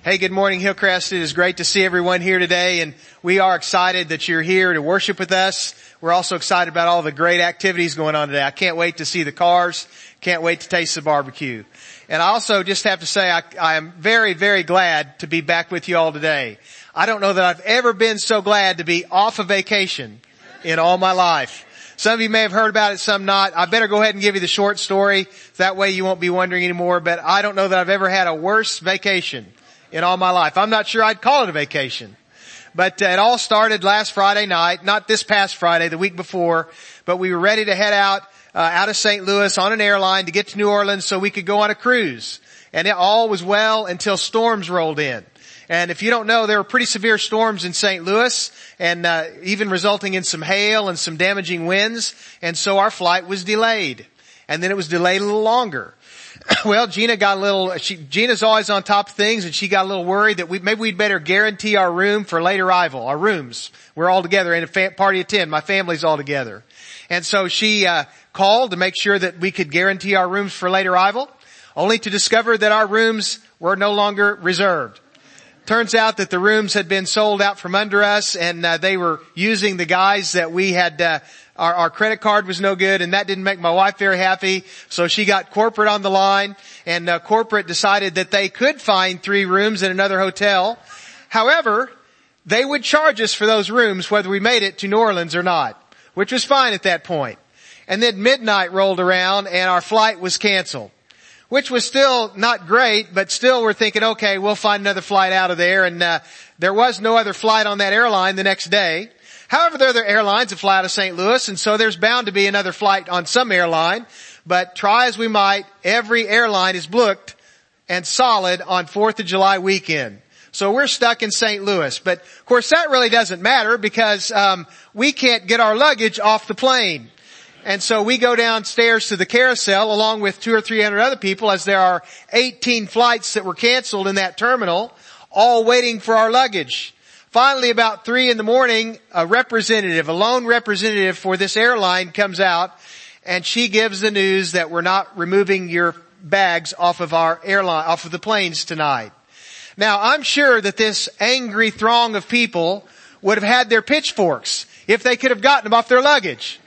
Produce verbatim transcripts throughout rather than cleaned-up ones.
Hey, good morning, Hillcrest. It is great to see everyone here today, and we are excited that you're here to worship with us. We're also excited about all the great activities going on today. I can't wait to see the cars. Can't wait to taste the barbecue. And I also just have to say I, I am very, very glad to be back with you all today. I don't know that I've ever been so glad to be off of vacation in all my life. Some of you may have heard about it, some not. I better go ahead and give you the short story. That way you won't be wondering anymore. But I don't know that I've ever had a worse vacation in all my life. I'm not sure I'd call it a vacation. But uh, it all started last Friday night, not this past Friday, the week before, but we were ready to head out, uh, out of Saint Louis on an airline to get to New Orleans so we could go on a cruise. And it all was well until storms rolled in. And if you don't know, there were pretty severe storms in Saint Louis, and uh, even resulting in some hail and some damaging winds. And so our flight was delayed. And then it was delayed a little longer. Well, Gina got a little, she, Gina's always on top of things, and she got a little worried that we, maybe we'd better guarantee our room for late arrival, our rooms. We're all together in a fa- party of ten. My family's all together. And so she, uh, called to make sure that we could guarantee our rooms for late arrival, only to discover that our rooms were no longer reserved. Turns out that the rooms had been sold out from under us, and uh, they were using the guys that we had, uh, Our, our credit card was no good, and that didn't make my wife very happy. So she got corporate on the line, and uh, corporate decided that they could find three rooms in another hotel. However, they would charge us for those rooms whether we made it to New Orleans or not, which was fine at that point. And then midnight rolled around, and our flight was canceled, which was still not great, but still we're thinking, okay, we'll find another flight out of there. And uh, there was no other flight on that airline the next day. However, there are other airlines that fly out of Saint Louis, and so there's bound to be another flight on some airline. But try as we might, every airline is booked and solid on fourth of July weekend. So we're stuck in Saint Louis. But of course that really doesn't matter because um we can't get our luggage off the plane. And so we go downstairs to the carousel along with two or three hundred other people, as there are eighteen flights that were canceled in that terminal, all waiting for our luggage. Finally, about three in the morning, a representative, a lone representative for this airline comes out, and she gives the news that we're not removing your bags off of our airline, off of the planes tonight. Now, I'm sure that this angry throng of people would have had their pitchforks if they could have gotten them off their luggage.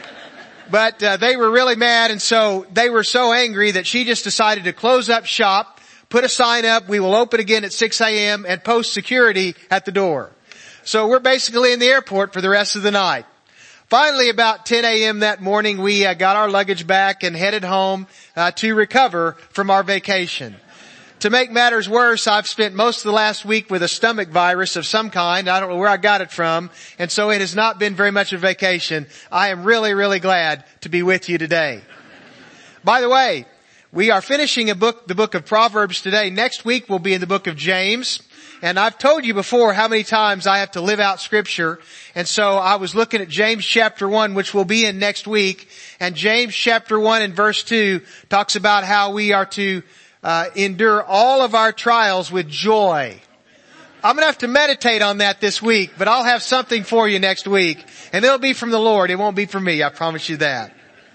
But uh, they were really mad, and so they were so angry that she just decided to close up shop, put a sign up, we will open again at six a.m. and post security at the door. So we're basically in the airport for the rest of the night. Finally, about ten a.m. that morning, we uh, got our luggage back and headed home uh, to recover from our vacation. To make matters worse, I've spent most of the last week with a stomach virus of some kind. I don't know where I got it from, and so it has not been very much of a vacation. I am really, really glad to be with you today. By the way, we are finishing a book, the book of Proverbs today. Next week we'll be in the book of James. And I've told you before how many times I have to live out scripture. And so I was looking at James chapter one, which we'll be in next week. And James chapter one and verse two talks about how we are to uh, endure all of our trials with joy. I'm going to have to meditate on that this week, but I'll have something for you next week. And it'll be from the Lord. It won't be from me. I promise you that.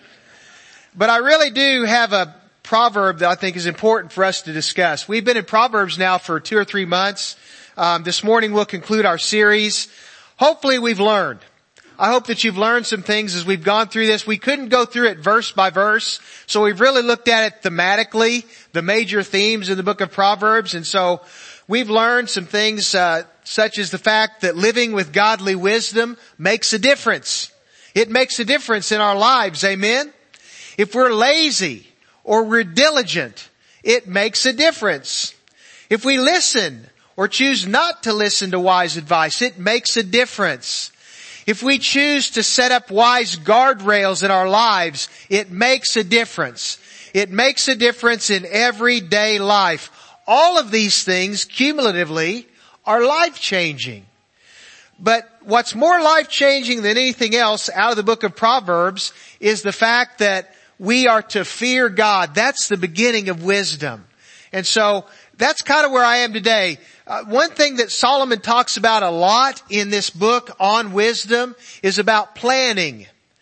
But I really do have a proverb that I think is important for us to discuss. We've been in Proverbs now for two or three months. Um, this morning we'll conclude our series. Hopefully we've learned. I hope that you've learned some things as we've gone through this. We couldn't go through it verse by verse, so we've really looked at it thematically, the major themes in the book of Proverbs. And so we've learned some things uh, such as the fact that living with godly wisdom makes a difference. It makes a difference in our lives, amen? If we're lazy or we're diligent, it makes a difference. If we listen or choose not to listen to wise advice, it makes a difference. If we choose to set up wise guardrails in our lives, it makes a difference. It makes a difference in everyday life. All of these things cumulatively are life-changing. But what's more life-changing than anything else out of the book of Proverbs is the fact that we are to fear God. That's the beginning of wisdom. And so that's kind of where I am today. Uh, one thing that Solomon talks about a lot in this book on wisdom is about planning.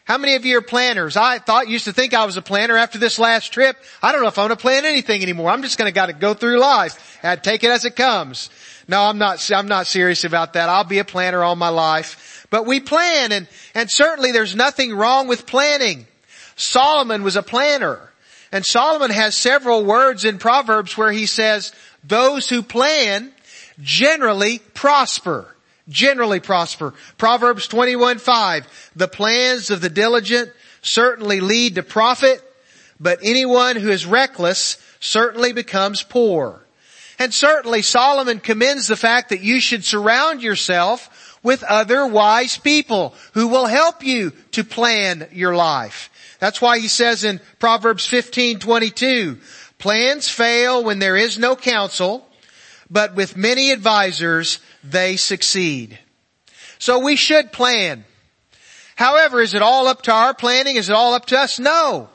How many of you are planners? I thought, used to think I was a planner. After this last trip, I don't know if I'm going to plan anything anymore. I'm just going to got to go through life and take it as it comes. No, I'm not, I'm not serious about that. I'll be a planner all my life. But we plan, and, and certainly there's nothing wrong with planning. Solomon was a planner. And Solomon has several words in Proverbs where he says, those who plan generally prosper. Generally prosper. Proverbs twenty-one five, the plans of the diligent certainly lead to profit, but anyone who is reckless certainly becomes poor. And certainly Solomon commends the fact that you should surround yourself with other wise people who will help you to plan your life. That's why he says in Proverbs fifteen twenty-two, plans fail when there is no counsel, but with many advisors they succeed. So we should plan. However, is it all up to our planning? Is it all up to us? No.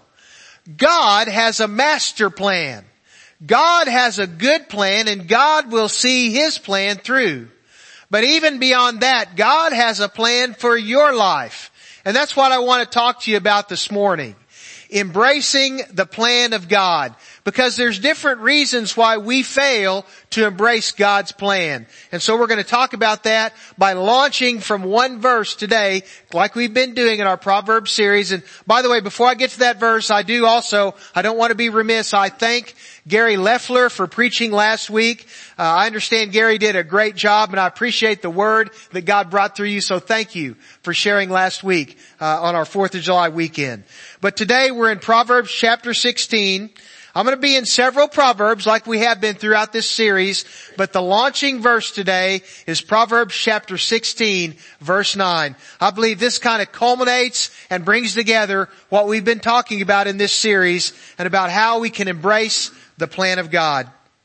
God has a master plan. God has a good plan, and God will see His plan through. But even beyond that, God has a plan for your life. And that's what I want to talk to you about this morning. Embracing the plan of God. Because there's different reasons why we fail to embrace God's plan. And so we're going to talk about that by launching from one verse today, like we've been doing in our Proverbs series. And by the way, before I get to that verse, I do also, I don't want to be remiss, I thank Gary Leffler for preaching last week. Uh, I understand Gary did a great job, and I appreciate the word that God brought through you. So thank you for sharing last week uh, on our fourth of July weekend. But today we're in Proverbs chapter sixteen. I'm going to be in several Proverbs like we have been throughout this series, but the launching verse today is Proverbs chapter sixteen, verse nine. I believe this kind of culminates and brings together what we've been talking about in this series and about how we can embrace the plan of God.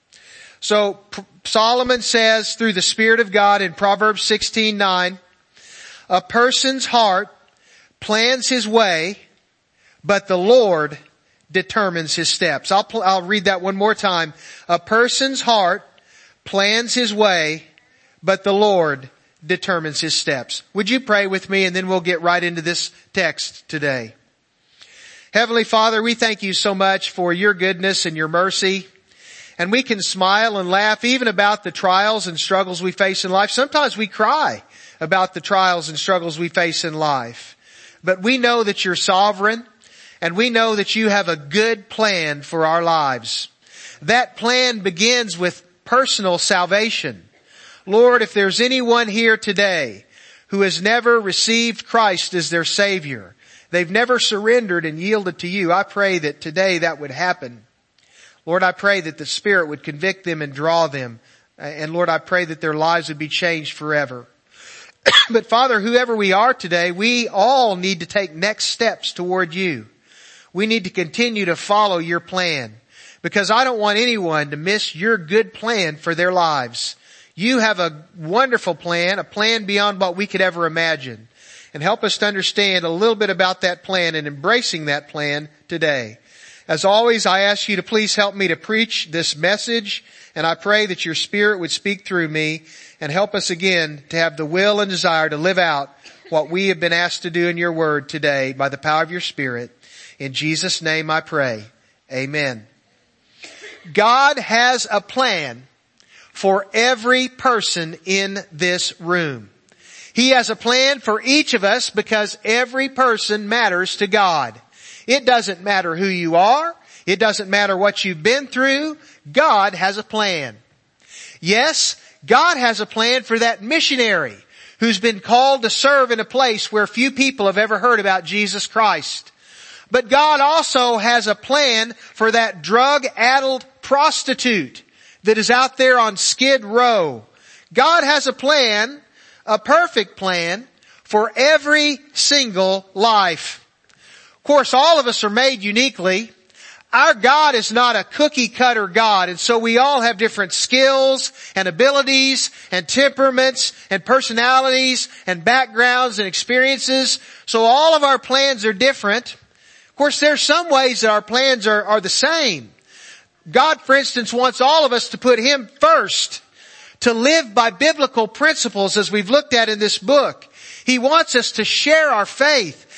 So Solomon says through the Spirit of God in Proverbs sixteen nine, a person's heart plans his way, but the Lord determines his steps. I'll, pl- I'll read that one more time. A person's heart plans his way, but the Lord determines his steps. Would you pray with me, and then we'll get right into this text today. Heavenly Father, we thank you so much for your goodness and your mercy. And we can smile and laugh even about the trials and struggles we face in life. Sometimes we cry about the trials and struggles we face in life. But we know that you're sovereign. And we know that you have a good plan for our lives. That plan begins with personal salvation. Lord, if there's anyone here today who has never received Christ as their Savior, they've never surrendered and yielded to you, I pray that today that would happen. Lord, I pray that the Spirit would convict them and draw them. And Lord, I pray that their lives would be changed forever. But Father, whoever we are today, we all need to take next steps toward you. We need to continue to follow your plan, because I don't want anyone to miss your good plan for their lives. You have a wonderful plan, a plan beyond what we could ever imagine. And help us to understand a little bit about that plan and embracing that plan today. As always, I ask you to please help me to preach this message, and I pray that your Spirit would speak through me and help us again to have the will and desire to live out what we have been asked to do in your word today by the power of your Spirit. In Jesus' name I pray. Amen. God has a plan for every person in this room. He has a plan for each of us because every person matters to God. It doesn't matter who you are. It doesn't matter what you've been through. God has a plan. Yes, God has a plan for that missionary who's been called to serve in a place where few people have ever heard about Jesus Christ. But God also has a plan for that drug-addled prostitute that is out there on Skid Row. God has a plan, a perfect plan, for every single life. Of course, all of us are made uniquely. Our God is not a cookie-cutter God, and so we all have different skills and abilities and temperaments and personalities and backgrounds and experiences. So all of our plans are different. Of course, there's some ways that our plans are, are the same. God, for instance, wants all of us to put Him first, to live by biblical principles as we've looked at in this book. He wants us to share our faith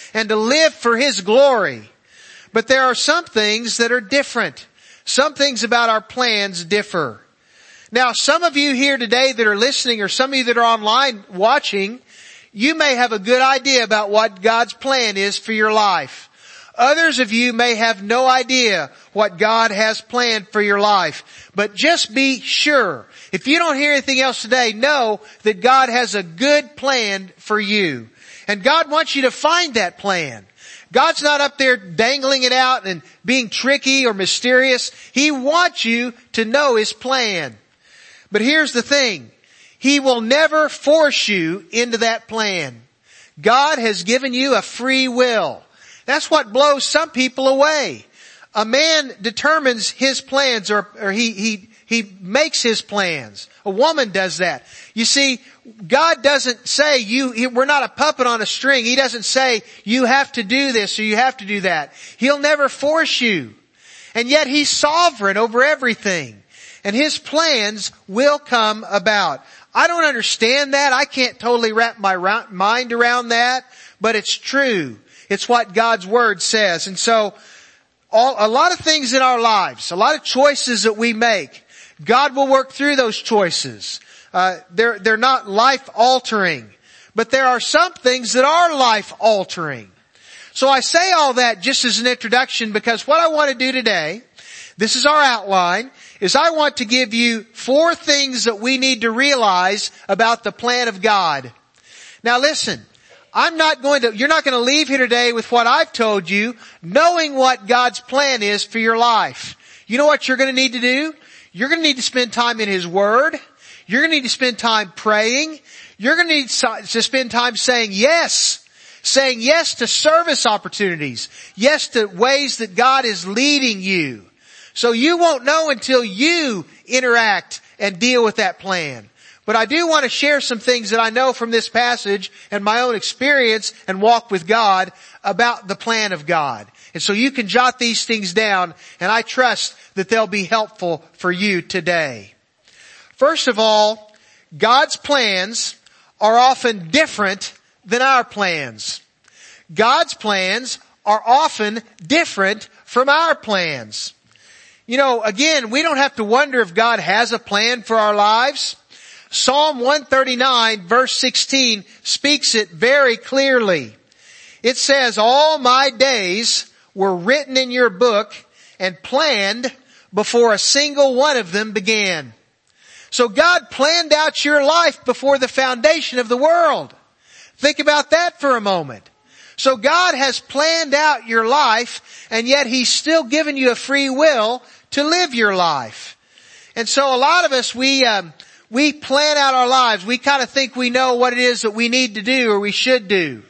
and to live for His glory. But there are some things that are different. Some things about our plans differ. Now, some of you here today that are listening, or some of you that are online watching, you may have a good idea about what God's plan is for your life. Others of you may have no idea what God has planned for your life. But just be sure, if you don't hear anything else today, know that God has a good plan for you. And God wants you to find that plan. God's not up there dangling it out and being tricky or mysterious. He wants you to know His plan. But here's the thing. He will never force you into that plan. God has given you a free will. That's what blows some people away. A man determines his plans, or, or he, he, he makes his plans. A woman does that. You see, God doesn't say you, he, we're not a puppet on a string. He doesn't say you have to do this or you have to do that. He'll never force you. And yet He's sovereign over everything. And His plans will come about. I don't understand that. I can't totally wrap my mind around that, but it's true. It's what God's Word says. And so, all, a lot of things in our lives, a lot of choices that we make, God will work through those choices. Uh, they're, they're not life-altering. But there are some things that are life-altering. So I say all that just as an introduction, because what I want to do today, this is our outline, is I want to give you four things that we need to realize about the plan of God. Now listen. I'm not going to, you're not going to leave here today with what I've told you, knowing what God's plan is for your life. You know what you're going to need to do? You're going to need to spend time in His Word. You're going to need to spend time praying. You're going to need to spend time saying yes. Saying yes to service opportunities. Yes to ways that God is leading you. So you won't know until you interact and deal with that plan. But I do want to share some things that I know from this passage and my own experience and walk with God about the plan of God. And so you can jot these things down, and I trust that they'll be helpful for you today. First of all, God's plans are often different than our plans. God's plans are often different from our plans. You know, again, we don't have to wonder if God has a plan for our lives. Psalm one thirty-nine verse sixteen speaks it very clearly. It says, all my days were written in your book and planned before a single one of them began. So God planned out your life before the foundation of the world. Think about that for a moment. So God has planned out your life, and yet He's still given you a free will to live your life. And so a lot of us, we, um, We plan out our lives. We kind of think we know what it is that we need to do or we should do.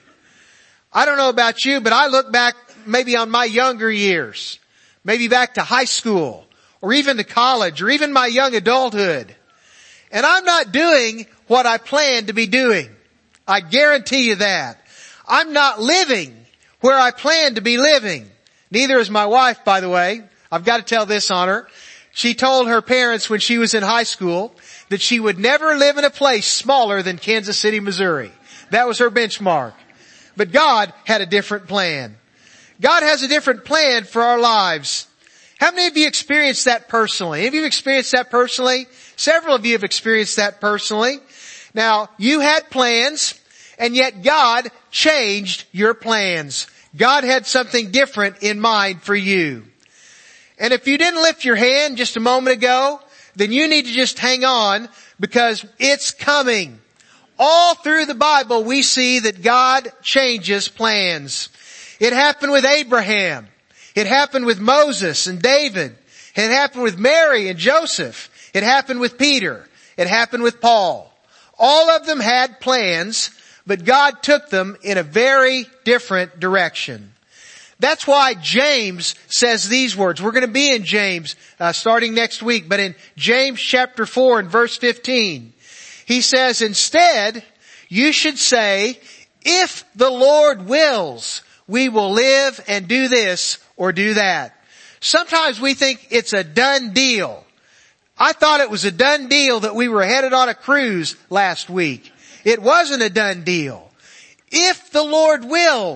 I don't know about you, but I look back maybe on my younger years, maybe back to high school or even to college or even my young adulthood. And I'm not doing what I planned to be doing. I guarantee you that. I'm not living where I planned to be living. Neither is my wife, by the way. I've got to tell this on her. She told her parents when she was in high school that she would never live in a place smaller than Kansas City, Missouri. That was her benchmark. But God had a different plan. God has a different plan for our lives. How many of you experienced that personally? Have you experienced that personally? Several of you have experienced that personally. Now, you had plans, and yet God changed your plans. God had something different in mind for you. And if you didn't lift your hand just a moment ago, then you need to just hang on, because it's coming. All through the Bible we see that God changes plans. It happened with Abraham. It happened with Moses and David. It happened with Mary and Joseph. It happened with Peter. It happened with Paul. All of them had plans, but God took them in a very different direction. That's why James says these words. We're going to be in James uh, starting next week, but in James chapter four and verse fifteen, he says, instead, you should say, if the Lord wills, we will live and do this or do that. Sometimes we think it's a done deal. I thought it was a done deal that we were headed on a cruise last week. It wasn't a done deal. If the Lord wills,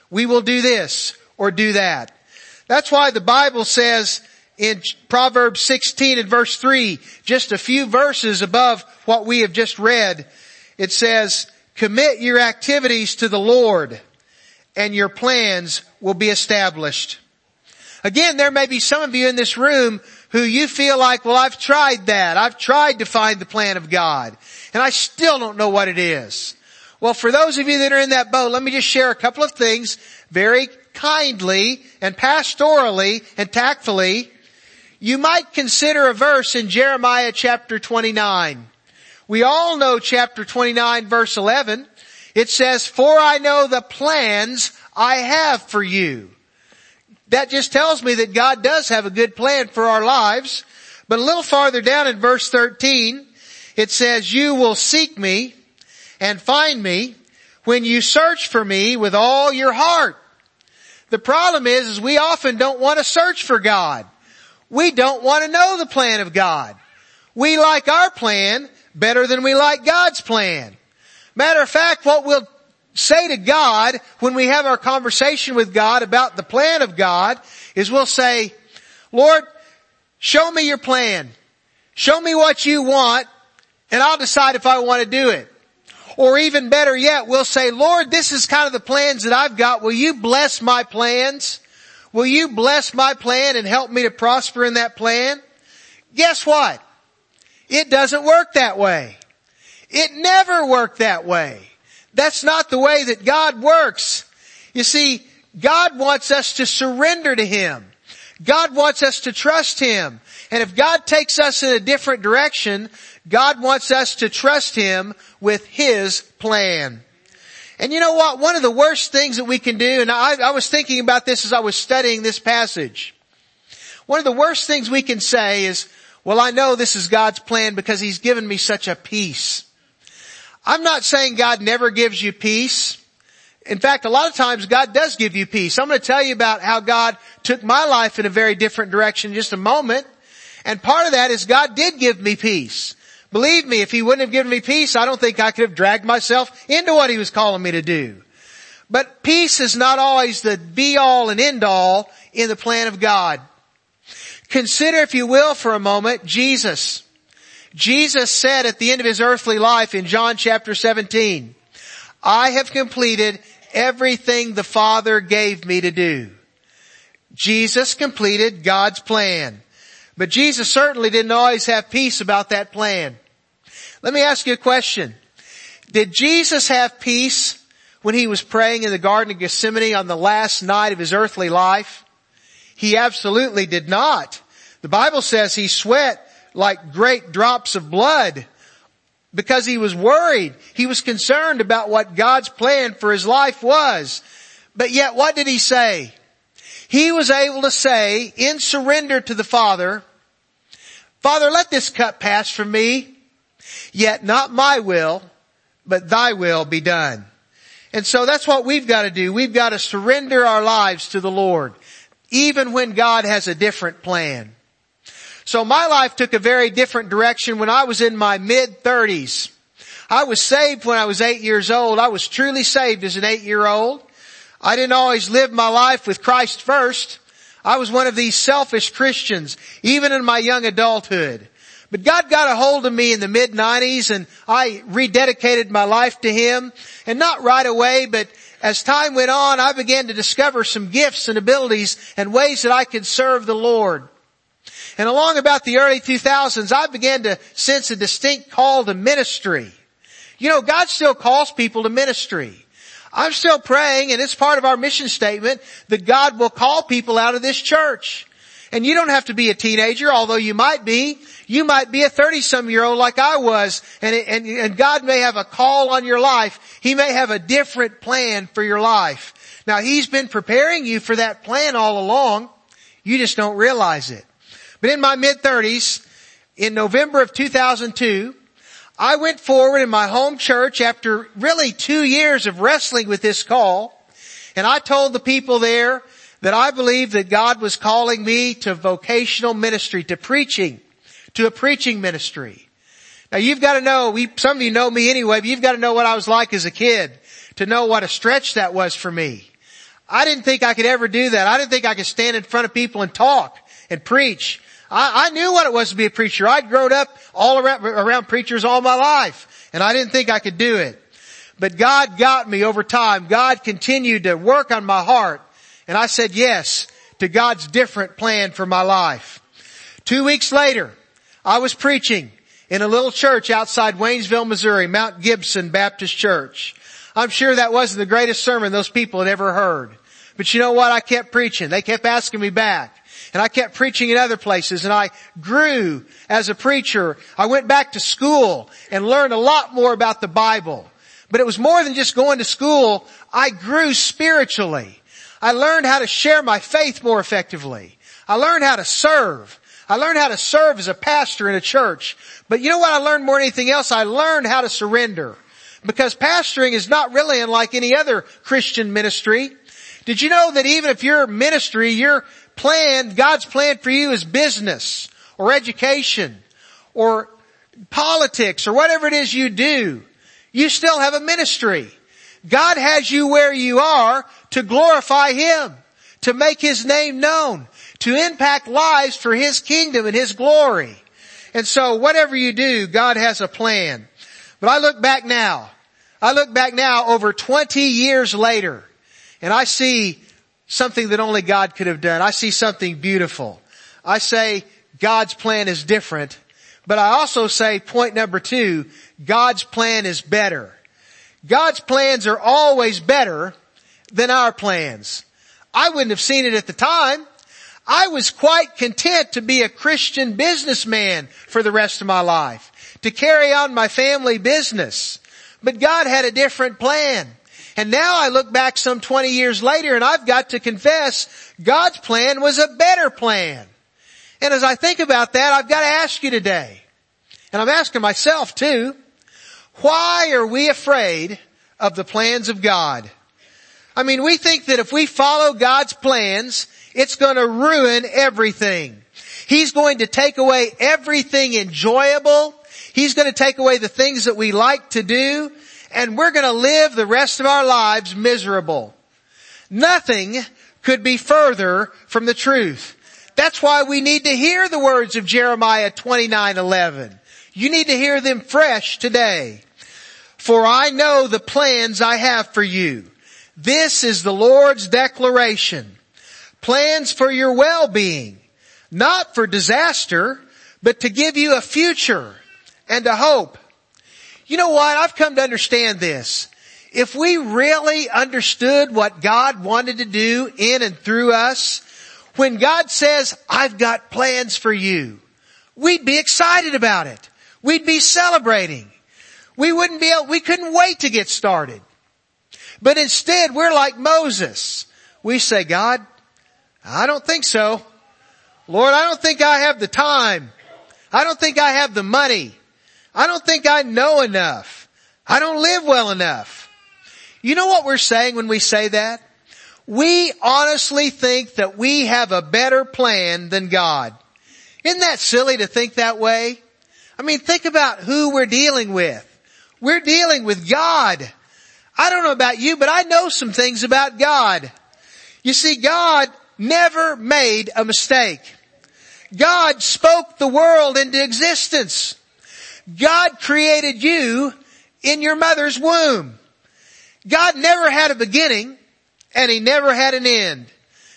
we will do this or do that. That's why the Bible says in Proverbs sixteen and verse three, just a few verses above what we have just read, it says, commit your activities to the Lord and your plans will be established. Again, there may be some of you in this room who you feel like, well, I've tried that. I've tried to find the plan of God and I still don't know what it is. Well, for those of you that are in that boat, let me just share a couple of things very kindly and pastorally and tactfully. You might consider a verse in Jeremiah chapter twenty-nine. We all know chapter twenty-nine verse eleven. It says, for I know the plans I have for you. That just tells me that God does have a good plan for our lives. But a little farther down in verse thirteen, it says, you will seek me and find me when you search for me with all your heart. The problem is, is we often don't want to search for God. We don't want to know the plan of God. We like our plan better than we like God's plan. Matter of fact, what we'll say to God when we have our conversation with God about the plan of God is we'll say, Lord, show me your plan. Show me what you want and I'll decide if I want to do it. Or even better yet, we'll say, Lord, this is kind of the plans that I've got. Will you bless my plans? Will you bless my plan and help me to prosper in that plan? Guess what? It doesn't work that way. It never worked that way. That's not the way that God works. You see, God wants us to surrender to Him. God wants us to trust Him. And if God takes us in a different direction, God wants us to trust Him with His plan. And you know what? One of the worst things that we can do, and I, I was thinking about this as I was studying this passage. One of the worst things we can say is, well, I know this is God's plan because He's given me such a peace. I'm not saying God never gives you peace. In fact, a lot of times God does give you peace. I'm going to tell you about how God took my life in a very different direction in just a moment. And part of that is God did give me peace. Believe me, if He wouldn't have given me peace, I don't think I could have dragged myself into what He was calling me to do. But peace is not always the be-all and end-all in the plan of God. Consider, if you will, for a moment, Jesus. Jesus said at the end of His earthly life in John chapter seventeen, I have completed everything the Father gave me to do. Jesus completed God's plan. But Jesus certainly didn't always have peace about that plan. Let me ask you a question. Did Jesus have peace when He was praying in the Garden of Gethsemane on the last night of His earthly life? He absolutely did not. The Bible says He sweat like great drops of blood because He was worried. He was concerned about what God's plan for His life was. But yet what did He say? He was able to say in surrender to the Father, Father, let this cup pass from me, yet not my will, but Thy will be done. And so that's what we've got to do. We've got to surrender our lives to the Lord, even when God has a different plan. So my life took a very different direction when I was in my mid thirties. I was saved when I was eight years old. I was truly saved as an eight-year-old. I didn't always live my life with Christ first. I was one of these selfish Christians, even in my young adulthood. But God got a hold of me in the mid nineties and I rededicated my life to Him. And not right away, but as time went on, I began to discover some gifts and abilities and ways that I could serve the Lord. And along about the early two thousands, I began to sense a distinct call to ministry. You know, God still calls people to ministry. I'm still praying, and it's part of our mission statement, that God will call people out of this church. And you don't have to be a teenager, although you might be. You might be a thirty-some-year-old like I was, and, and, and God may have a call on your life. He may have a different plan for your life. Now, He's been preparing you for that plan all along. You just don't realize it. But in my mid-thirties, in November of two thousand two, I went forward in my home church after really two years of wrestling with this call. And I told the people there that I believed that God was calling me to vocational ministry, to preaching, to a preaching ministry. Now you've got to know, we, some of you know me anyway, but you've got to know what I was like as a kid to know what a stretch that was for me. I didn't think I could ever do that. I didn't think I could stand in front of people and talk and preach. I, I knew what it was to be a preacher. I'd grown up all around, around preachers all my life, and I didn't think I could do it. But God got me over time. God continued to work on my heart, and I said yes to God's different plan for my life. Two weeks later, I was preaching in a little church outside Waynesville, Missouri, Mount Gibson Baptist Church. I'm sure that wasn't the greatest sermon those people had ever heard. But you know what? I kept preaching. They kept asking me back. And I kept preaching in other places, and I grew as a preacher. I went back to school and learned a lot more about the Bible. But it was more than just going to school. I grew spiritually. I learned how to share my faith more effectively. I learned how to serve. I learned how to serve as a pastor in a church. But you know what I learned more than anything else? I learned how to surrender. Because pastoring is not really unlike any other Christian ministry. Did you know that even if your ministry, your plan, God's plan for you is business or education or politics or whatever it is you do, you still have a ministry. God has you where you are to glorify Him, to make His name known, to impact lives for His kingdom and His glory. And so whatever you do, God has a plan. But I look back now, I look back now over twenty years later, and I see something that only God could have done. I see something beautiful. I say God's plan is different, but I also say point number two, God's plan is better. God's plans are always better than our plans. I wouldn't have seen it at the time. I was quite content to be a Christian businessman for the rest of my life, to carry on my family business. But God had a different plan. And now I look back some twenty years later, and I've got to confess God's plan was a better plan. And as I think about that, I've got to ask you today, and I'm asking myself too, why are we afraid of the plans of God? I mean, we think that if we follow God's plans, it's going to ruin everything. He's going to take away everything enjoyable. He's going to take away the things that we like to do, and we're going to live the rest of our lives miserable. Nothing could be further from the truth. That's why we need to hear the words of Jeremiah twenty-nine eleven. You need to hear them fresh today. For I know the plans I have for you. This is the Lord's declaration. Plans for your well-being, not for disaster, but to give you a future and a hope. You know what? I've come to understand this. If we really understood what God wanted to do in and through us, when God says, I've got plans for you, we'd be excited about it. We'd be celebrating. We wouldn't be able, we couldn't wait to get started. But instead, we're like Moses. We say, God, I don't think so. Lord, I don't think I have the time. I don't think I have the money. I don't think I know enough. I don't live well enough. You know what we're saying when we say that? We honestly think that we have a better plan than God. Isn't that silly to think that way? I mean, think about who we're dealing with. We're dealing with God. I don't know about you, but I know some things about God. You see, God never made a mistake. God spoke the world into existence. God created you in your mother's womb. God never had a beginning, and He never had an end.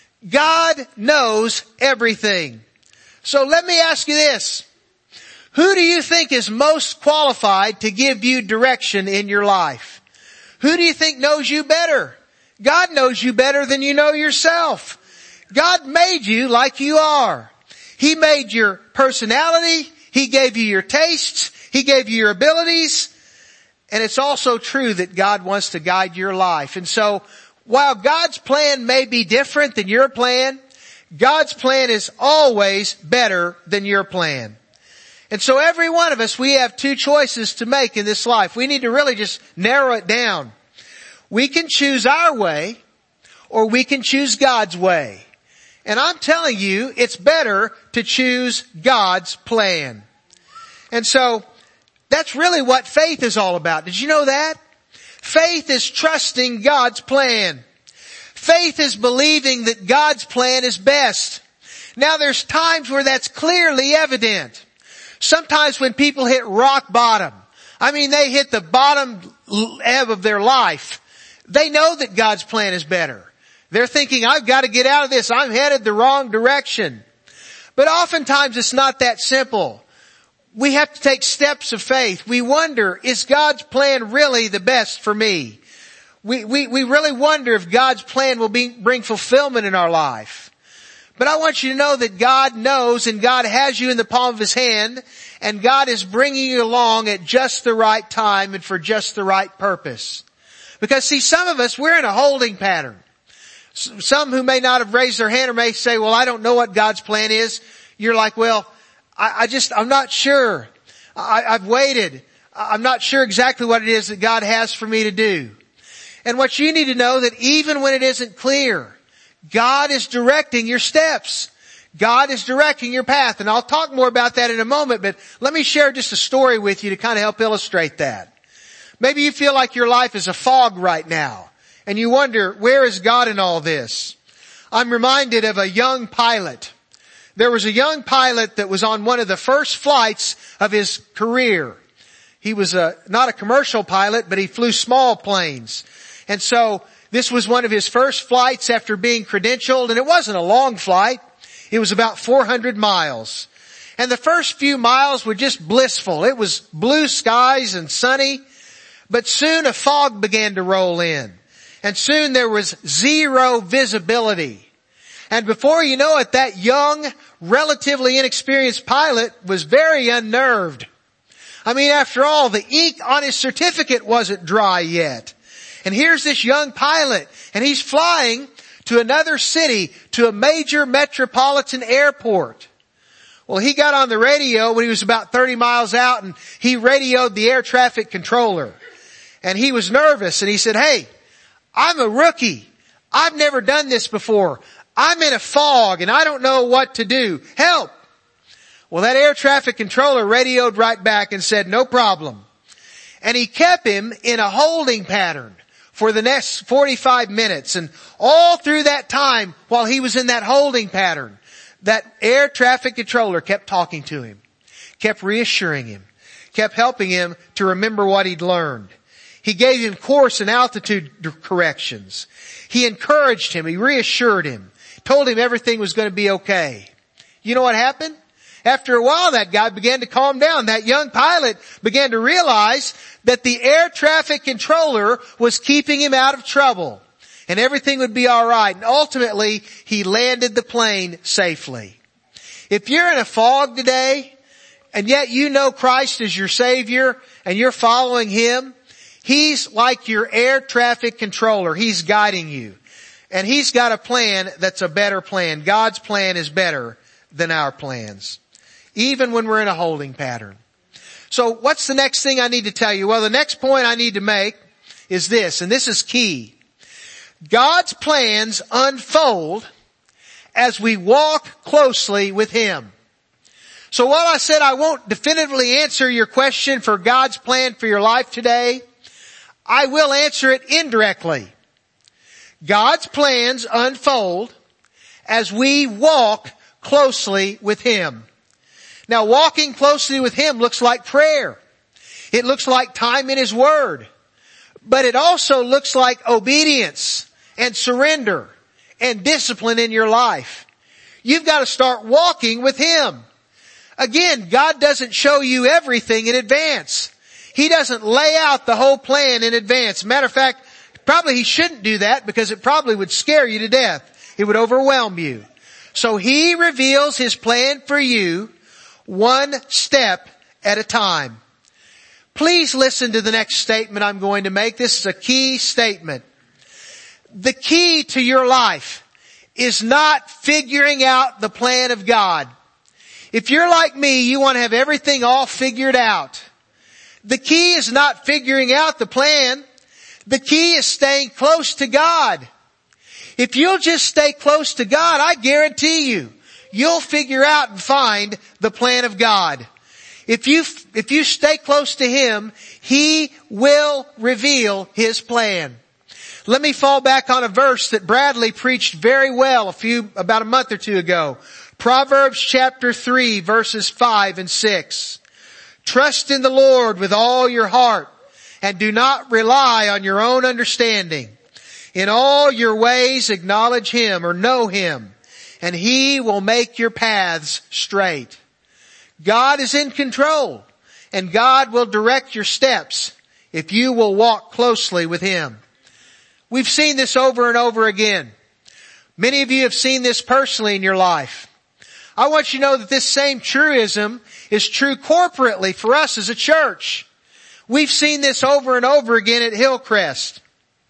God knows everything. So let me ask you this. Who do you think is most qualified to give you direction in your life? Who do you think knows you better? God knows you better than you know yourself. God made you like you are. He made your personality. He gave you your tastes. He gave you your abilities. And it's also true that God wants to guide your life. And so, while God's plan may be different than your plan, God's plan is always better than your plan. And so every one of us, we have two choices to make in this life. We need to really just narrow it down. We can choose our way, or we can choose God's way. And I'm telling you, it's better to choose God's plan. And so, that's really what faith is all about. Did you know that? Faith is trusting God's plan. Faith is believing that God's plan is best. Now there's times where that's clearly evident. Sometimes when people hit rock bottom, I mean they hit the bottom ebb of their life, they know that God's plan is better. They're thinking, I've got to get out of this. I'm headed the wrong direction. But oftentimes it's not that simple. We have to take steps of faith. We wonder, is God's plan really the best for me? We, we, we really wonder if God's plan will be, bring fulfillment in our life. But I want you to know that God knows and God has you in the palm of His hand, and God is bringing you along at just the right time and for just the right purpose. Because see, some of us, we're in a holding pattern. Some who may not have raised their hand or may say, well, I don't know what God's plan is. You're like, well, I, I just, I'm not sure. I, I've waited. I'm not sure exactly what it is that God has for me to do. And what you need to know that even when it isn't clear, God is directing your steps. God is directing your path. And I'll talk more about that in a moment, but let me share just a story with you to kind of help illustrate that. Maybe you feel like your life is a fog right now, and you wonder, where is God in all this? I'm reminded of a young pilot. There was a young pilot that was on one of the first flights of his career. He was a, not a commercial pilot, but he flew small planes. And so this was one of his first flights after being credentialed, and it wasn't a long flight. It was about four hundred miles. And the first few miles were just blissful. It was blue skies and sunny. But soon a fog began to roll in. And soon there was zero visibility. And before you know it, that young, relatively inexperienced pilot was very unnerved. I mean, after all, the ink on his certificate wasn't dry yet. And here's this young pilot, and he's flying to another city, to a major metropolitan airport. Well, he got on the radio when he was about thirty miles out, and he radioed the air traffic controller. And he was nervous, and he said, hey, I'm a rookie. I've never done this before. I'm in a fog, and I don't know what to do. Help! Well, that air traffic controller radioed right back and said, no problem. And he kept him in a holding pattern for the next forty-five minutes. And all through that time, while he was in that holding pattern, that air traffic controller kept talking to him, kept reassuring him, kept helping him to remember what he'd learned. He gave him course and altitude corrections. He encouraged him. He reassured him. Told him everything was going to be okay. You know what happened? After a while, that guy began to calm down. That young pilot began to realize that the air traffic controller was keeping him out of trouble, and everything would be all right. And ultimately, he landed the plane safely. If you're in a fog today, and yet you know Christ is your Savior, and you're following Him, He's like your air traffic controller. He's guiding you. And He's got a plan that's a better plan. God's plan is better than our plans, even when we're in a holding pattern. So what's the next thing I need to tell you? Well, the next point I need to make is this, and this is key. God's plans unfold as we walk closely with Him. So while I said I won't definitively answer your question for God's plan for your life today, I will answer it indirectly. God's plans unfold as we walk closely with Him. Now, walking closely with Him looks like prayer. It looks like time in His Word. But it also looks like obedience and surrender and discipline in your life. You've got to start walking with Him. Again, God doesn't show you everything in advance. He doesn't lay out the whole plan in advance. Matter of fact, probably He shouldn't do that, because it probably would scare you to death. It would overwhelm you. So He reveals His plan for you one step at a time. Please listen to the next statement I'm going to make. This is a key statement. The key to your life is not figuring out the plan of God. If you're like me, you want to have everything all figured out. The key is not figuring out the plan. The key is staying close to God. If you'll just stay close to God, I guarantee you, you'll figure out and find the plan of God. If you, if you stay close to Him, He will reveal His plan. let me fall back on a verse that Bradley preached very well a few, about a month or two ago. Proverbs chapter three, verses five and six. Trust in the Lord with all your heart and do not rely on your own understanding. In all your ways acknowledge Him or know Him, and He will make your paths straight. God is in control, and God will direct your steps if you will walk closely with Him. We've seen this over and over again. Many of you have seen this personally in your life. I want you to know that this same truism is true corporately for us as a church. We've seen this over and over again at Hillcrest.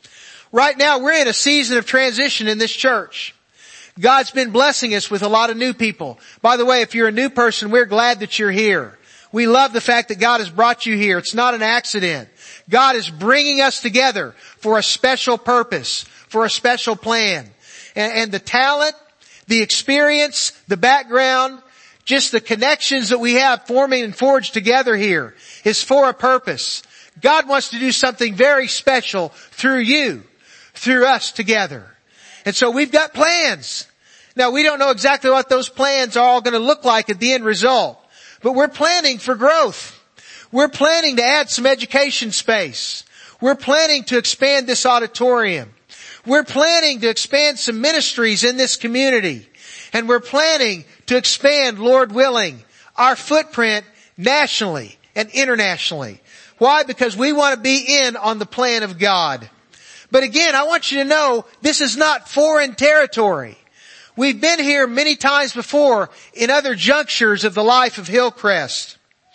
Right now we're in a season of transition in this church. God's been blessing us with a lot of new people. By the way, if you're a new person, we're glad that you're here. We love the fact that God has brought you here. It's not an accident. God is bringing us together for a special purpose, for a special plan. And, and the talent, the experience, the background, just the connections that we have forming and forged together here is for a purpose. God wants to do something very special through you, through us together. And so we've got plans. Now we don't know exactly what those plans are all going to look like at the end result, but we're planning for growth. We're planning to add some education space. We're planning to expand this auditorium. We're planning to expand some ministries in this community. And we're planning to expand, Lord willing, our footprint nationally and internationally. Why? Because we want to be in on the plan of God. But again, I want you to know this is not foreign territory. We've been here many times before in other junctures of the life of Hillcrest.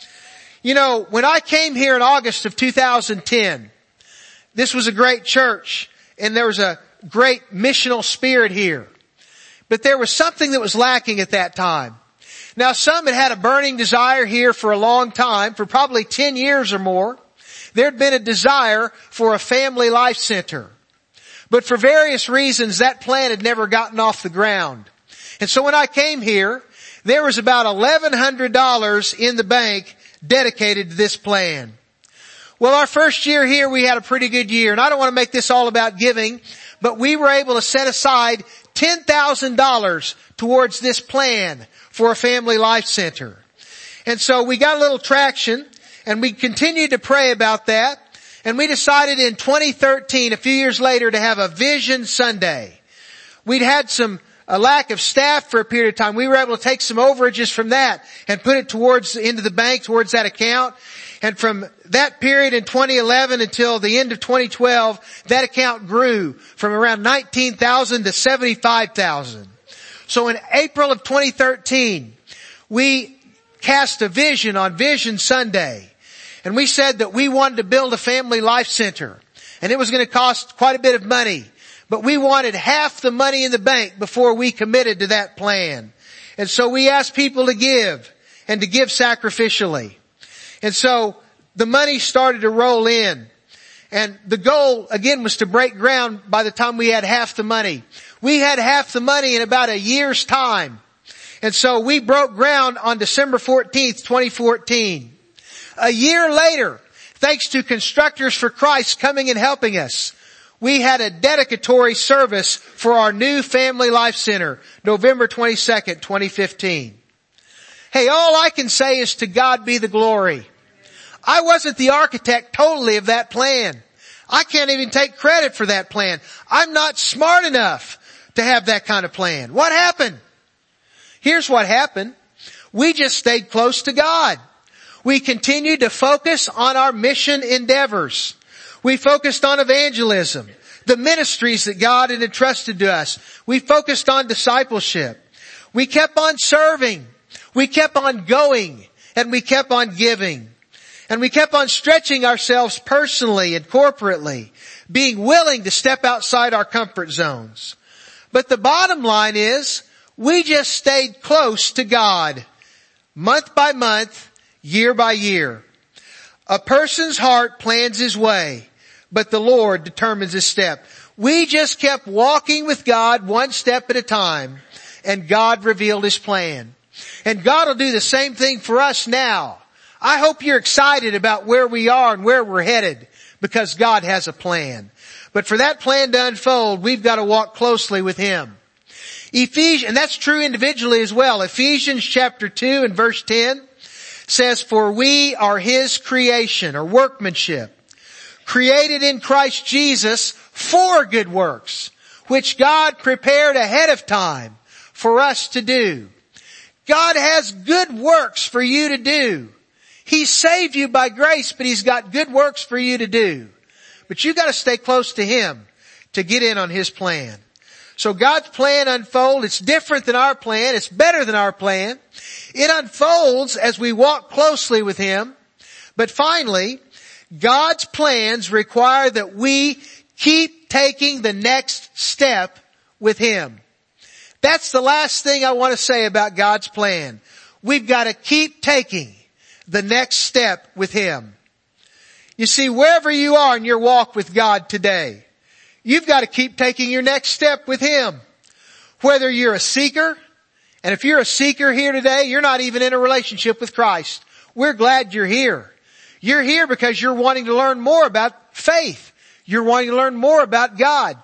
You know, when I came here in August of two thousand ten, this was a great church and there was a great missional spirit here. But there was something that was lacking at that time. Now some had had a burning desire here for a long time, for probably ten years or more. There'd been a desire for a family life center. But for various reasons, that plan had never gotten off the ground. And so when I came here, there was about eleven hundred dollars in the bank dedicated to this plan. Well, our first year here, we had a pretty good year. And I don't want to make this all about giving, but we were able to set aside ten thousand dollars towards this plan for a family life center. And so we got a little traction and we continued to pray about that. And we decided in twenty thirteen, a few years later, to have a Vision Sunday. We'd had some a lack of staff for a period of time. We were able to take some overages from that and put it towards into the bank, towards that account. And from that period in twenty eleven until the end of twenty twelve, that account grew from around nineteen thousand to seventy-five thousand. So in April of twenty thirteen, we cast a vision on Vision Sunday. And we said that we wanted to build a family life center. And it was going to cost quite a bit of money. But we wanted half the money in the bank before we committed to that plan. And so we asked people to give and to give sacrificially. And so the money started to roll in. And the goal, again, was to break ground by the time we had half the money. We had half the money in about a year's time. And so we broke ground on December fourteenth, twenty fourteen. A year later, thanks to Constructors for Christ coming and helping us, we had a dedicatory service for our new Family Life Center, November twenty-second, twenty fifteen. Hey, all I can say is to God be the glory. I wasn't the architect totally of that plan. I can't even take credit for that plan. I'm not smart enough to have that kind of plan. What happened? Here's what happened. We just stayed close to God. We continued to focus on our mission endeavors. We focused on evangelism, the ministries that God had entrusted to us. We focused on discipleship. We kept on serving. We kept on going, and we kept on giving. And we kept on stretching ourselves personally and corporately, being willing to step outside our comfort zones. But the bottom line is, we just stayed close to God, month by month, year by year. A person's heart plans his way, but the Lord determines his step. We just kept walking with God one step at a time, and God revealed His plan. And God will do the same thing for us now. I hope you're excited about where we are and where we're headed, because God has a plan. But for that plan to unfold, we've got to walk closely with Him. Ephesians, and that's true individually as well. Ephesians chapter two and verse ten says, "For we are His creation," or workmanship, "created in Christ Jesus for good works, which God prepared ahead of time for us to do." God has good works for you to do. He saved you by grace, but He's got good works for you to do. But you got to stay close to Him to get in on His plan. So God's plan unfolds. It's different than our plan. It's better than our plan. It unfolds as we walk closely with Him. But finally, God's plans require that we keep taking the next step with Him. That's the last thing I want to say about God's plan. We've got to keep taking the next step with Him. You see, wherever you are in your walk with God today, you've got to keep taking your next step with Him. Whether you're a seeker, and if you're a seeker here today, you're not even in a relationship with Christ. We're glad you're here. You're here because you're wanting to learn more about faith. You're wanting to learn more about God.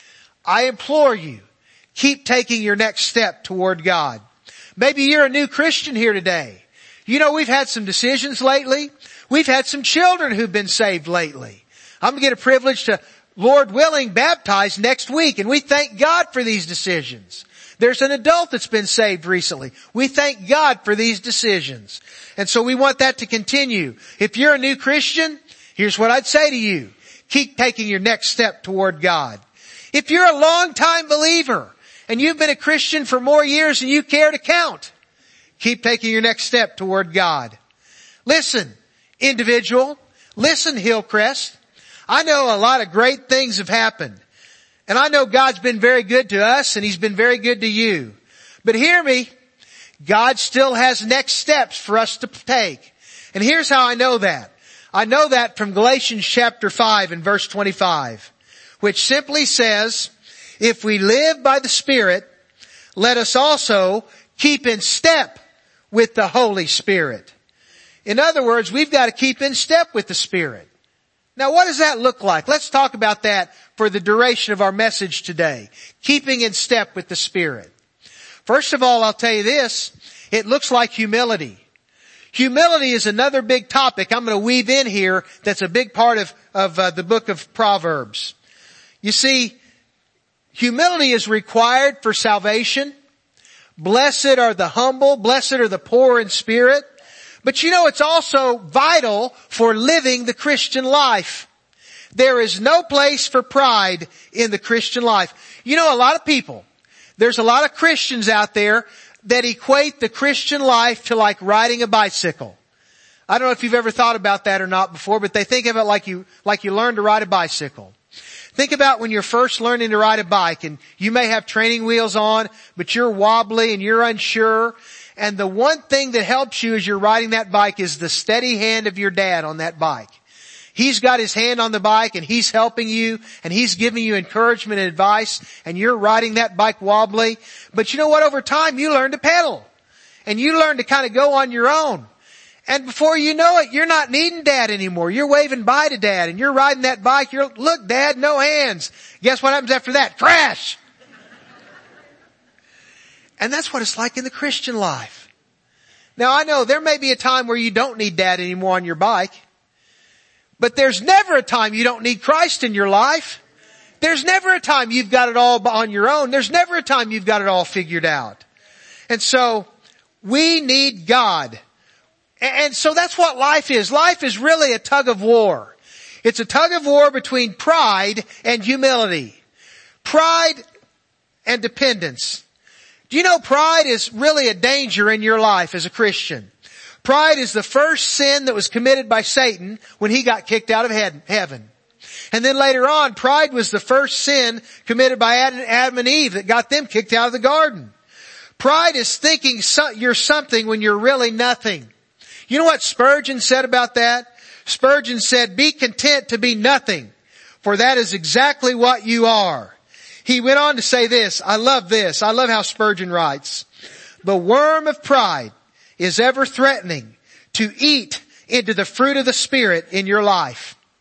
I implore you, keep taking your next step toward God. Maybe you're a new Christian here today. You know, we've had some decisions lately. We've had some children who've been saved lately. I'm going to get a privilege to, Lord willing, baptize next week, and we thank God for these decisions. There's an adult that's been saved recently. We thank God for these decisions. And so we want that to continue. If you're a new Christian, here's what I'd say to you. Keep taking your next step toward God. If you're a long-time believer and you've been a Christian for more years than you care to count, keep taking your next step toward God. Listen, individual. Listen, Hillcrest. I know a lot of great things have happened. And I know God's been very good to us and He's been very good to you. But hear me, God still has next steps for us to take. And here's how I know that. I know that from Galatians chapter five and verse twenty-five, which simply says, "If we live by the Spirit, let us also keep in step with the Holy Spirit." In other words, we've got to keep in step with the Spirit. Now, what does that look like? Let's talk about that for the duration of our message today. Keeping in step with the Spirit. First of all, I'll tell you this. It looks like humility. Humility is another big topic I'm going to weave in here that's a big part of, of uh, the book of Proverbs. You see, humility is required for salvation. Blessed are the humble. Blessed are the poor in spirit. But you know, it's also vital for living the Christian life. There is no place for pride in the Christian life. You know, a lot of people, there's a lot of Christians out there that equate the Christian life to like riding a bicycle. I don't know if you've ever thought about that or not before, but they think of it like you, like you learn to ride a bicycle. Think about when you're first learning to ride a bike and you may have training wheels on, but you're wobbly and you're unsure. And the one thing that helps you as you're riding that bike is the steady hand of your dad on that bike. He's got his hand on the bike and he's helping you and he's giving you encouragement and advice and you're riding that bike wobbly. But you know what? Over time you learn to pedal and you learn to kind of go on your own. And before you know it, you're not needing dad anymore. You're waving bye to dad and you're riding that bike. You're, look, dad, no hands. Guess what happens after that? Crash. And that's what it's like in the Christian life. Now I know there may be a time where you don't need dad anymore on your bike. But there's never a time you don't need Christ in your life. There's never a time you've got it all on your own. There's never a time you've got it all figured out. And so we need God. And so that's what life is. Life is really a tug of war. It's a tug of war between pride and humility. Pride and dependence. Do you know pride is really a danger in your life as a Christian? Pride is the first sin that was committed by Satan when he got kicked out of heaven. And then later on, pride was the first sin committed by Adam and Eve that got them kicked out of the garden. Pride is thinking you're something when you're really nothing. You know what Spurgeon said about that? Spurgeon said, "Be content to be nothing, for that is exactly what you are." He went on to say this. I love this. I love how Spurgeon writes. "The worm of pride is ever threatening to eat into the fruit of the Spirit in your life.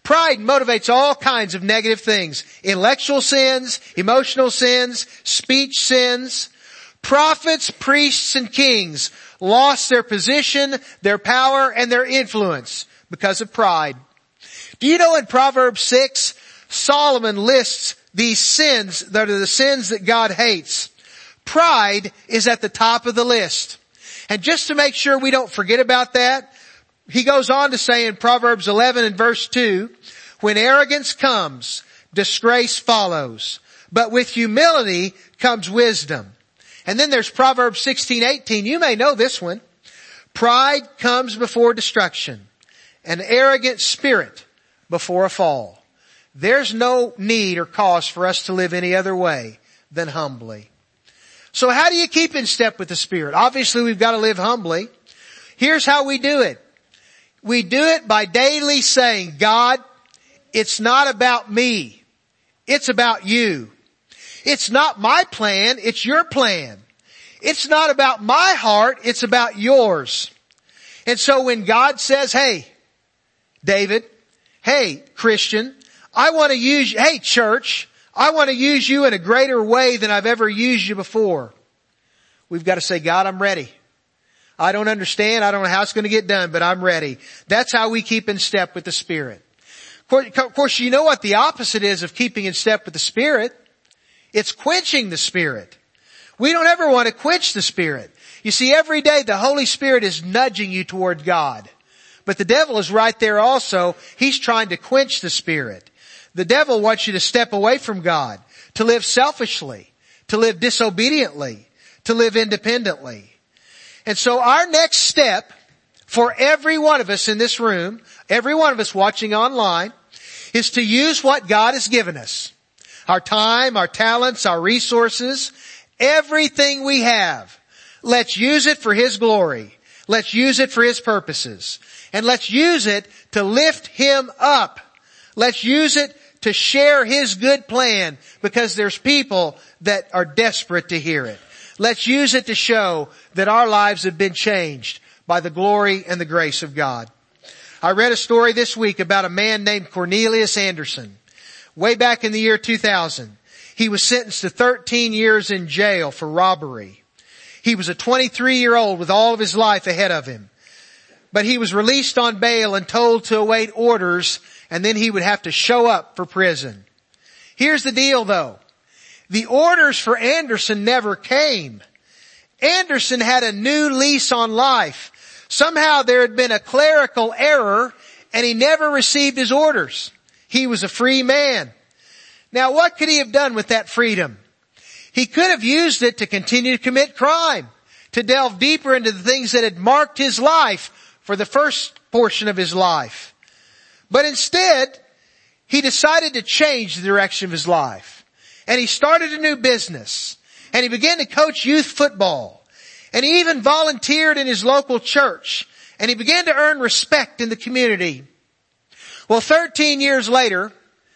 Pride motivates all kinds of negative things. Intellectual sins, emotional sins, speech sins. Prophets, priests, and kings lost their position, their power, and their influence because of pride. Do you know in Proverbs six, Solomon lists these sins that are the sins that God hates. Pride is at the top of the list. And just to make sure we don't forget about that, he goes on to say in Proverbs eleven and verse two, when arrogance comes, disgrace follows, but with humility comes wisdom. And then there's Proverbs sixteen eighteen. You may know this one. Pride comes before destruction, an arrogant spirit before a fall. There's no need or cause for us to live any other way than humbly. So how do you keep in step with the Spirit? Obviously we've got to live humbly. Here's how we do it. We do it by daily saying, God, it's not about me. It's about you. It's not my plan. It's your plan. It's not about my heart. It's about yours. And so when God says, hey, David, hey, Christian, I want to use you, hey, church, I want to use you in a greater way than I've ever used you before. We've got to say, God, I'm ready. I don't understand. I don't know how it's going to get done, but I'm ready. That's how we keep in step with the Spirit. Of course, you know what the opposite is of keeping in step with the Spirit? It's quenching the Spirit. We don't ever want to quench the Spirit. You see, every day the Holy Spirit is nudging you toward God. But the devil is right there also. He's trying to quench the Spirit. The devil wants you to step away from God, to live selfishly, to live disobediently, to live independently. And so our next step for every one of us in this room, every one of us watching online, is to use what God has given us. Our time, our talents, our resources, everything we have. Let's use it for His glory. Let's use it for His purposes. And let's use it to lift Him up. Let's use it to share His good plan because there's people that are desperate to hear it. Let's use it to show that our lives have been changed by the glory and the grace of God. I read a story this week about a man named Cornelius Anderson. Way back in the year two thousand, he was sentenced to thirteen years in jail for robbery. He was a twenty-three year old with all of his life ahead of him. But he was released on bail and told to await orders, and then he would have to show up for prison. Here's the deal though. The orders for Anderson never came. Anderson had a new lease on life. Somehow there had been a clerical error and he never received his orders. He was a free man. Now what could he have done with that freedom? He could have used it to continue to commit crime, to delve deeper into the things that had marked his life for the first portion of his life. But instead, he decided to change the direction of his life. And he started a new business. And he began to coach youth football. And he even volunteered in his local church. And he began to earn respect in the community. Well, thirteen years later,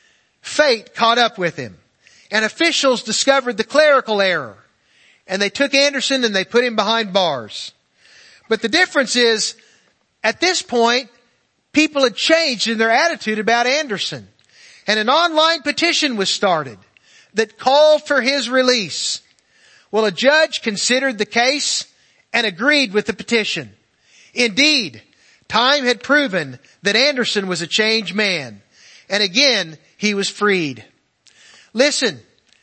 fate caught up with him. And officials discovered the clerical error. And they took Anderson and they put him behind bars. But the difference is, at this point, people had changed in their attitude about Anderson. And an online petition was started that called for his release. Well, a judge considered the case and agreed with the petition. Indeed, time had proven that Anderson was a changed man. And again, he was freed. Listen,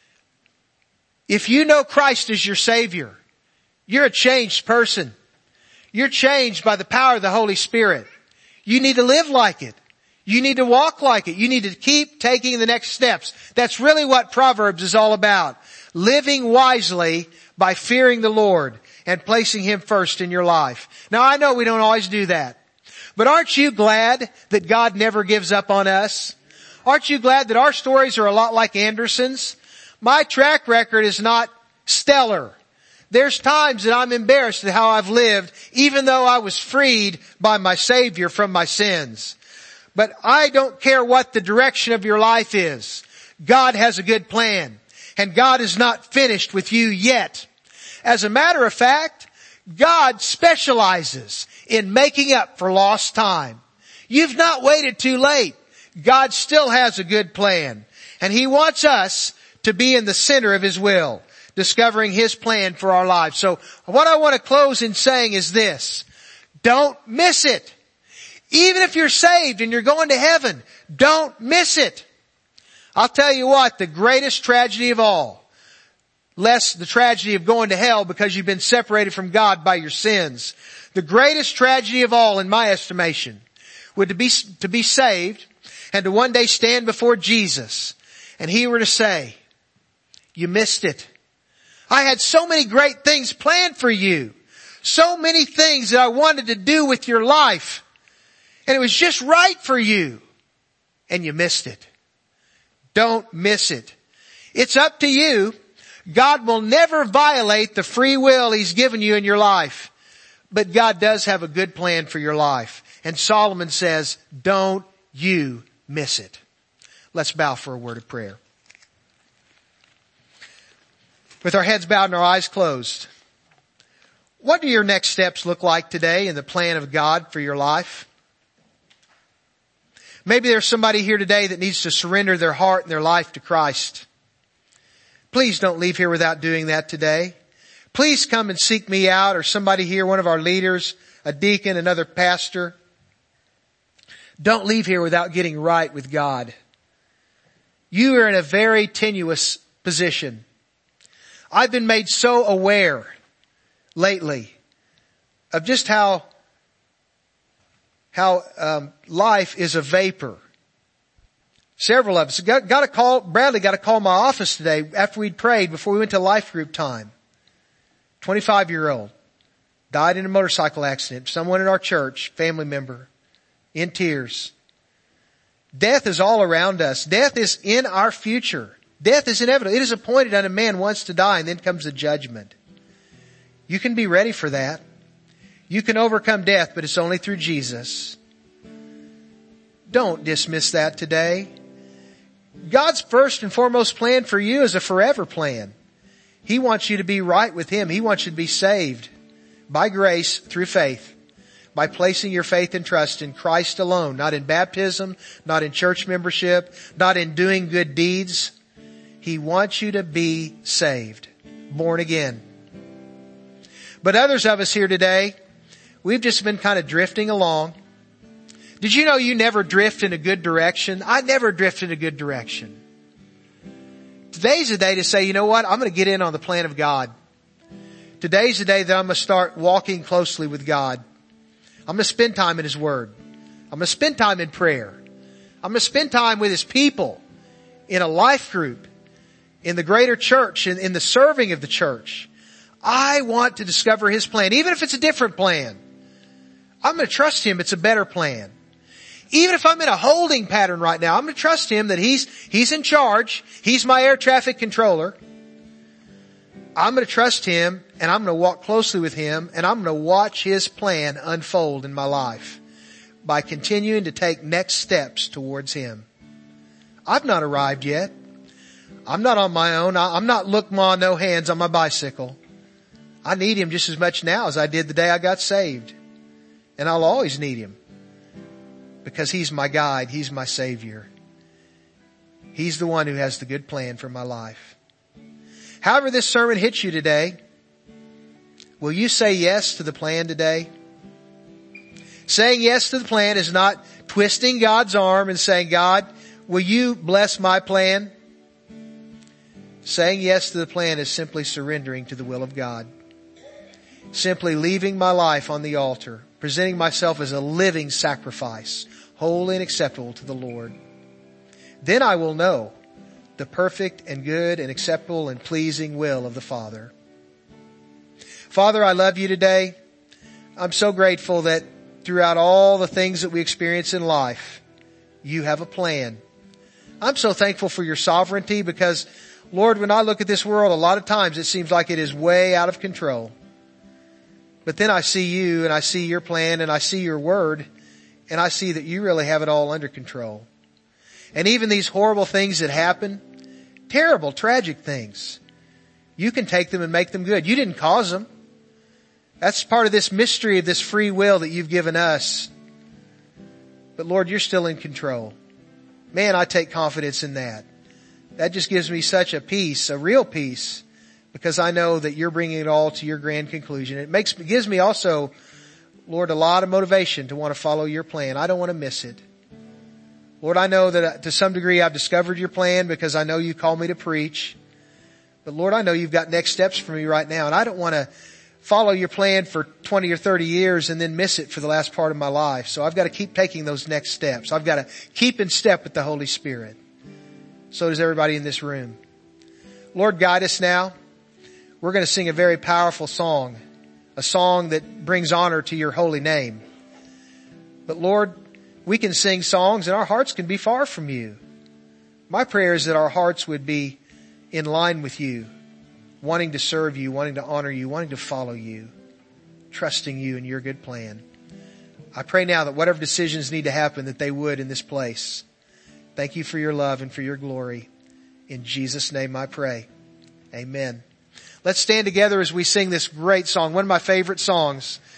if you know Christ as your Savior, you're a changed person. You're changed by the power of the Holy Spirit. You need to live like it. You need to walk like it. You need to keep taking the next steps. That's really what Proverbs is all about. Living wisely by fearing the Lord and placing Him first in your life. Now I know we don't always do that. But aren't you glad that God never gives up on us? Aren't you glad that our stories are a lot like Anderson's? My track record is not stellar. There's times that I'm embarrassed at how I've lived, even though I was freed by my Savior from my sins. But I don't care what the direction of your life is. God has a good plan. And God is not finished with you yet. As a matter of fact, God specializes in making up for lost time. You've not waited too late. God still has a good plan. And He wants us to be in the center of His will, discovering His plan for our lives. So what I want to close in saying is this. Don't miss it. Even if you're saved and you're going to heaven, don't miss it. I'll tell you what, the greatest tragedy of all, less the tragedy of going to hell because you've been separated from God by your sins. The greatest tragedy of all, in my estimation, would to be, to be saved and to one day stand before Jesus and He were to say, you missed it. I had so many great things planned for you. So many things that I wanted to do with your life. And it was just right for you. And you missed it. Don't miss it. It's up to you. God will never violate the free will He's given you in your life. But God does have a good plan for your life. And Solomon says, don't you miss it. Let's bow for a word of prayer. With our heads bowed and our eyes closed, what do your next steps look like today in the plan of God for your life? Maybe there's somebody here today that needs to surrender their heart and their life to Christ. Please don't leave here without doing that today. Please come and seek me out, or somebody here, one of our leaders, a deacon, another pastor. Don't leave here without getting right with God. You are in a very tenuous position. I've been made so aware lately of just how how um, life is a vapor. Several of us got, got a call. Bradley got a call my office today after we'd prayed before we went to life group time. twenty-five year old died in a motorcycle accident. Someone in our church, family member, in tears. Death is all around us. Death is in our future. Death is inevitable. It is appointed unto man once to die, and then comes the judgment. You can be ready for that. You can overcome death, but it's only through Jesus. Don't dismiss that today. God's first and foremost plan for you is a forever plan. He wants you to be right with Him. He wants you to be saved by grace through faith, by placing your faith and trust in Christ alone, not in baptism, not in church membership, not in doing good deeds. He wants you to be saved, born again. But others of us here today, we've just been kind of drifting along. Did you know you never drift in a good direction? I never drift in a good direction. Today's the day to say, you know what? I'm going to get in on the plan of God. Today's the day that I'm going to start walking closely with God. I'm going to spend time in His Word. I'm going to spend time in prayer. I'm going to spend time with His people in a life group, in the greater church, in, in the serving of the church. I want to discover His plan, even if it's a different plan. I'm going to trust Him. It's a better plan. Even if I'm in a holding pattern right now, I'm going to trust Him that He's, He's in charge. He's my air traffic controller. I'm going to trust Him, and I'm going to walk closely with Him, and I'm going to watch His plan unfold in my life by continuing to take next steps towards Him. I've not arrived yet. I'm not on my own. I'm not look ma no hands on my bicycle. I need Him just as much now as I did the day I got saved. And I'll always need Him. Because He's my guide. He's my Savior. He's the one who has the good plan for my life. However this sermon hits you today, will you say yes to the plan today? Saying yes to the plan is not twisting God's arm and saying, God, will you bless my plan? Saying yes to the plan is simply surrendering to the will of God. Simply leaving my life on the altar, presenting myself as a living sacrifice, holy and acceptable to the Lord. Then I will know the perfect and good and acceptable and pleasing will of the Father. Father, I love You today. I'm so grateful that throughout all the things that we experience in life, You have a plan. I'm so thankful for Your sovereignty because, Lord, when I look at this world, a lot of times it seems like it is way out of control. But then I see You and I see Your plan and I see Your word and I see that You really have it all under control. And even these horrible things that happen, terrible, tragic things, You can take them and make them good. You didn't cause them. That's part of this mystery of this free will that You've given us. But Lord, You're still in control. Man, I take confidence in that. That just gives me such a peace, a real peace, because I know that you're bringing it all to your grand conclusion. It makes, it gives me also, Lord, a lot of motivation to want to follow your plan. I don't want to miss it. Lord, I know that to some degree I've discovered your plan because I know you call me to preach. But Lord, I know you've got next steps for me right now, and I don't want to follow your plan for twenty or thirty years and then miss it for the last part of my life. So I've got to keep taking those next steps. I've got to keep in step with the Holy Spirit. So does everybody in this room. Lord, guide us now. We're going to sing a very powerful song, a song that brings honor to your holy name. But Lord, we can sing songs and our hearts can be far from you. My prayer is that our hearts would be in line with you, wanting to serve you, wanting to honor you, wanting to follow you, trusting you and your good plan. I pray now that whatever decisions need to happen, that they would in this place. Thank you for your love and for your glory. In Jesus' name I pray. Amen. Let's stand together as we sing this great song, one of my favorite songs.